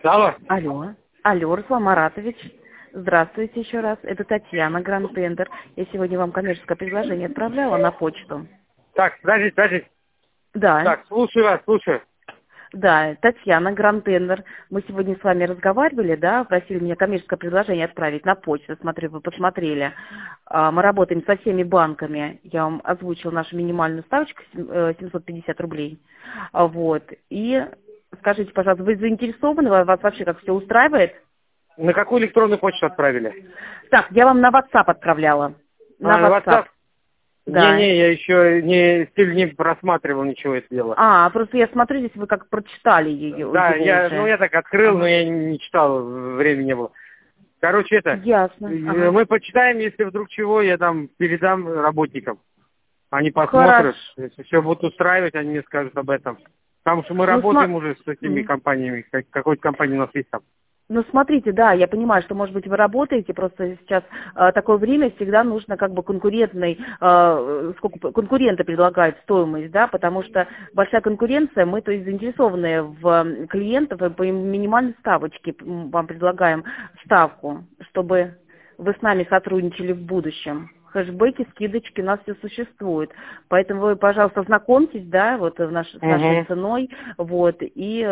Алло. Алло. Алло, Руслан Маратович. Здравствуйте еще раз. Это Татьяна, Гранд Тендер. Я сегодня вам коммерческое предложение отправляла на почту. Так, подождите. Да. Так, слушаю вас, слушаю. Да, Татьяна, Гранд Тендер. Мы сегодня с вами разговаривали, да, просили меня коммерческое предложение отправить на почту. Смотрю, вы посмотрели. Мы работаем со всеми банками. Я вам озвучила нашу минимальную ставочку 750 рублей. Вот. И скажите, пожалуйста, вы заинтересованы? Вас вообще как все устраивает? На какую электронную почту отправили? Так, я вам на WhatsApp отправляла. На WhatsApp? Да. Не, я еще не просматривал ничего это дело. Просто я смотрю, здесь вы как прочитали ее. Да, я так открыл, но я не читал, времени не было. Короче, Ясно. Мы почитаем, если вдруг чего, я там передам работникам. Они посмотрят, если все будут устраивать, они мне скажут об этом. Потому что мы работаем уже с этими компаниями, какой-то компания у нас есть там. Ну, смотрите, да, я понимаю, что, может быть, вы работаете, просто сейчас такое время, всегда нужно как бы сколько конкуренты предлагают стоимость, да, потому что большая конкуренция, мы, то есть, заинтересованные в клиентов, и по минимальной ставочке вам предлагаем ставку, чтобы вы с нами сотрудничали в будущем. Хэшбэки, скидочки, у нас все существует. Поэтому вы, пожалуйста, знакомьтесь, да, вот с нашей ценой, вот, и...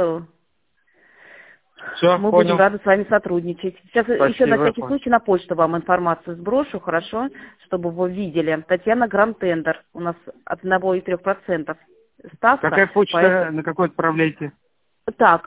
Все, мы понял. будем рады с вами сотрудничать. Сейчас Спасибо, еще на всякий случай на почту вам информацию сброшу, хорошо, чтобы вы видели. Татьяна, Гранд Тендер. У нас от 1,3% ставка. Какая почта, поэтому... на какой отправляете? Так,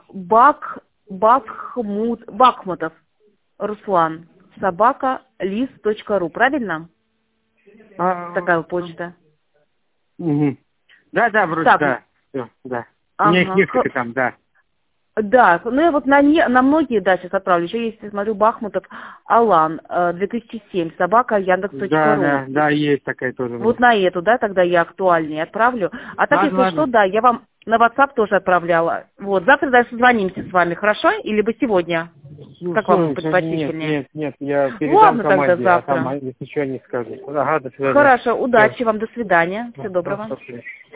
Бахмутов Руслан, @list.ru, правильно? Такая почта. Угу. Да, вроде, так, да. Все, да. У меня их несколько там, да. Да, ну я вот на многие, да, сейчас отправлю. Еще есть, смотрю, Бахмутов Алан, 2007, @Яндекс.ру. Да, есть такая тоже. Вот на эту, да, тогда я актуальнее отправлю. А так, если что, да, я вам на WhatsApp тоже отправляла. Вот, завтра дальше созвонимся с вами, хорошо? Или бы сегодня? Как вам предпочтительнее? Нет, я передам Ладно, команде, тогда завтра. если ничего не скажу. Ага, до свидания. Хорошо, удачи вам, до свидания, всего доброго. Спасибо.